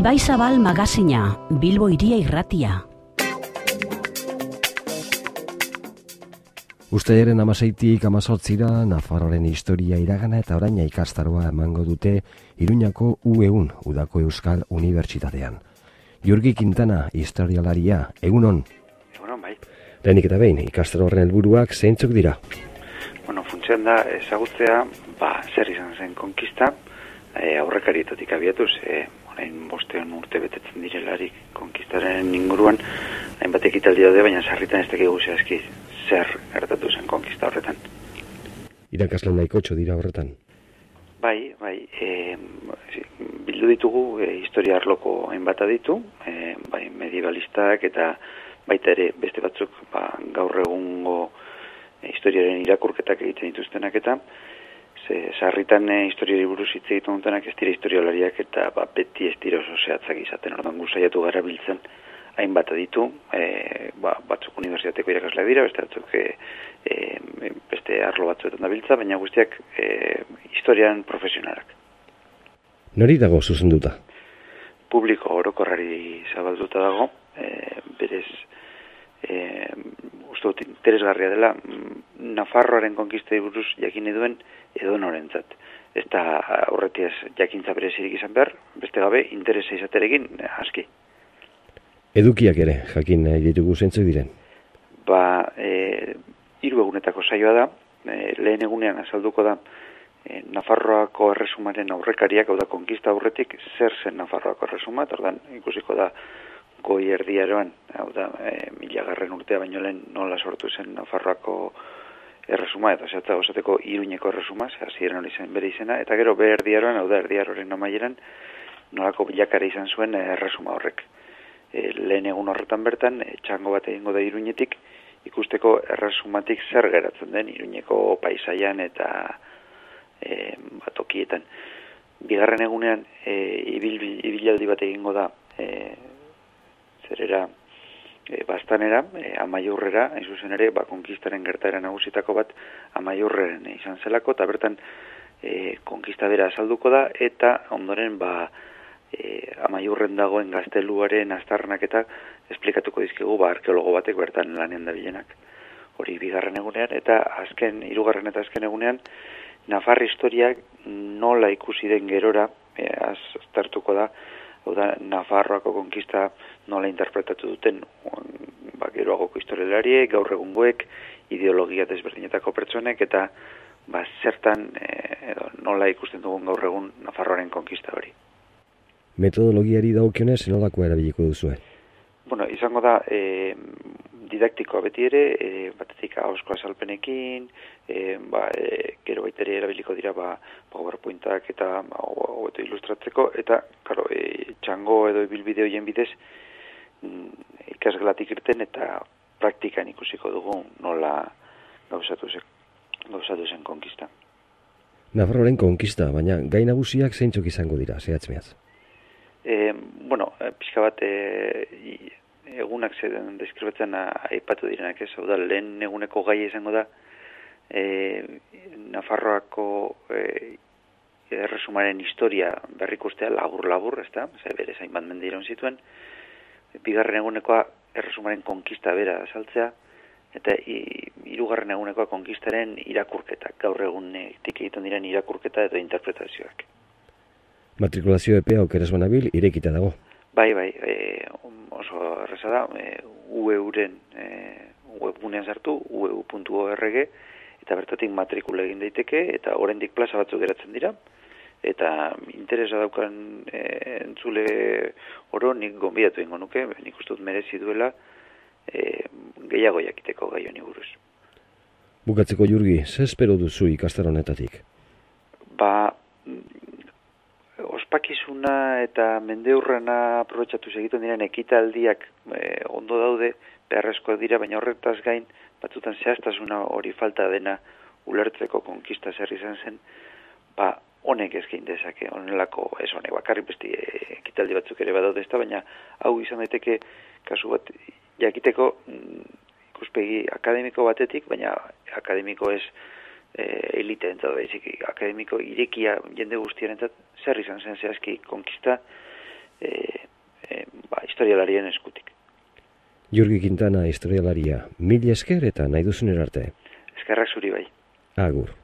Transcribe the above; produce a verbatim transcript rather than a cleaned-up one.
Ibaizabal magazina, Bilbo Hiria Irratia. Uztailaren hamaseitik hamazortzira Nafarroaren historia iragana eta oraina ikastaroa emango dute Iruñako U E U N, Udako Euskal Unibertsitatean. Jurgi Quintana, historialaria, egunon. Egunon, bai. Lehenik eta behin, ikastaro horren helburuak zeintzuk dira? Bueno, funtsean da ezagutzea, ba, zer izan zen konkista, e, aurrekarietatik abiatuz, e, orain bostean urte betetzen direlarik konkistaren inguruan, hainbat ekitaldi daude, baina sarritan ez dakigu zehazki zer gertatu zen konkista horretan. Irakasle nahikotxo dira horretan? Bai, bai, e, bildu ditugu e, historia arloko hainbat aditu, e, bai, medievalistak eta baita ere beste batzuk ba, gaur egungo e, historiaren irakurketak egiten dituztenak eta ze sarritan e, historiari buruz hitz egiten dutenak ez dira historialariak eta ba, beti ez dira oso zehatzak izaten, orduan gu saiatu gara biltzen hainbat aditu, e, ba, batzuk unibertsitateko irakasleak dira, beste batzuk e, e, beste arlo batzuetan da biltza, baina guztiak e, historian profesionalak. Nori dago zuzenduta? Publiko orokorrari zabalduta dago, e, berez e, uste dut interesgarria dela Nafarroaren konkistei buruz jakin eduen edo norentzat. Ez da aurretiaz jakintza berezirik izan behar, beste gabe interesa izaterekin aski. Edukiak ere, jakin nahi ditugu zeintzuk diren? Ba, e, hiru egunetako saioa da, e, lehen egunean azalduko da e, Nafarroako erresumaren aurrekariak, hau da konkista aurretik, zer zen Nafarroako erresuma, eta ordan ikusiko da goi erdiaroan, hau da, e, milagarren urtea baino lehen nola sortu zen Nafarroako erresuma, eta zehatza osateko Iruñeko erresuma, hasieran hori zen bere izena, eta gero be erdiaroan, hau da, erdiaroren amaieran, nolako bilakara izan zuen erresuma horrek. E, lehen egun horretan bertan, e, txango bat egingo da Iruñetik, ikusteko erresumatik zer geratzen den Iruñeko paisaian eta e, batokietan. Bigarren egunean, e, ibil, ibilaldi bat egingo da e, zerera e, bastanera, e, Amaiurrera, hain zuzen ere, ba, konkistaren gertaera nagusitako bat Amaiurreren izan zelako, eta bertan e, konkista bera azalduko da, eta ondoren, ba, E, Amaiurren dagoen gazteluaren aztarnak eta esplikatuko dizkigu ba, arkeologo batek bertan lanean dabilenak. Hori bigarren egunean eta azken, hirugarren eta azken egunean Nafar historiak nola ikusi den gerora e, aztertuko da, hau da Nafarroako konkista nola interpretatu duten ba, geroagoko historialariek, gaur egungoek, ideologia desberdinetako pertsonek eta ba, zertan e, edo, nola ikusten dugun gaur egun Nafarroaren konkista hori. Metodologiari dagokionez nolako erabiliko duzue? Bueno, izango da e, didaktikoa beti ere, e, batetik ahozko azalpenekin, e, ba, e, gero baita ere erabiliko dira ba, PowerPointak eta hobeto ilustratzeko, eta claro, e, txango edo ibilbide horien bidez mm, ikasgelatik irten eta praktikan ikusiko dugu nola gauzatu zen, gauzatu zen konkista. Nafarroaren konkista, baina gai nagusiak zeintzuk izango dira, zehatz-mehatz? E, bueno, pixka bat e, egunak zeden deskribatzen aipatu direnak ez, hau da, lehen eguneko gai izango da e, Nafarroako e, erresumaren historia berrikustea labur-labur, ez da, bere zainbat mende iraun zituen, bigarren egunekoa erresumaren konkista bera azaltzea, eta hirugarren egunekoa konkistaren irakurketak, gaur egunetik egiten diren irakurketa edo interpretazioak. Matrikulazio epea okeraz banabil irekita dago. Bai, bai, e, oso erreza da, e, U E U-ren e, webgunean sartu, u e u puntu org, eta bertatik matrikula egin daiteke, eta oraindik plaza batzuk geratzen dira, eta interesa daukan e, entzule oro nik gonbidatu ingo nuke, nik uste dut merezi duela e, gehiago jakiteko gai honi buruz. Bukatzeko Jurgi, ze espero duzu ikastaro honetatik? Ba, ospakizuna eta mendeurrena aprobetxatu egiten diren ekitaldiak e, ondo daude, beharrezkoak dira, baina horretaz gain, batzutan zehaztasuna hori falta dena ulertzeko konkista zer izan zen, ba, honek ezkein dezake, honelako, ez honek, bakarrik beste ekitaldi batzuk ere badaude ez da, baina hau izan daiteke kasu bat jakiteko ikuspegi akademiko batetik, baina akademiko ez e, eliteentzat baizik, akademiko irekia jende guztiarentzat zer izan zen zehazki konkista e, e, ba, historialarien eskutik. Jurgi Quintana historialaria, mil esker eta nahi duzun erarte. Eskerrak zuri bai. Agur.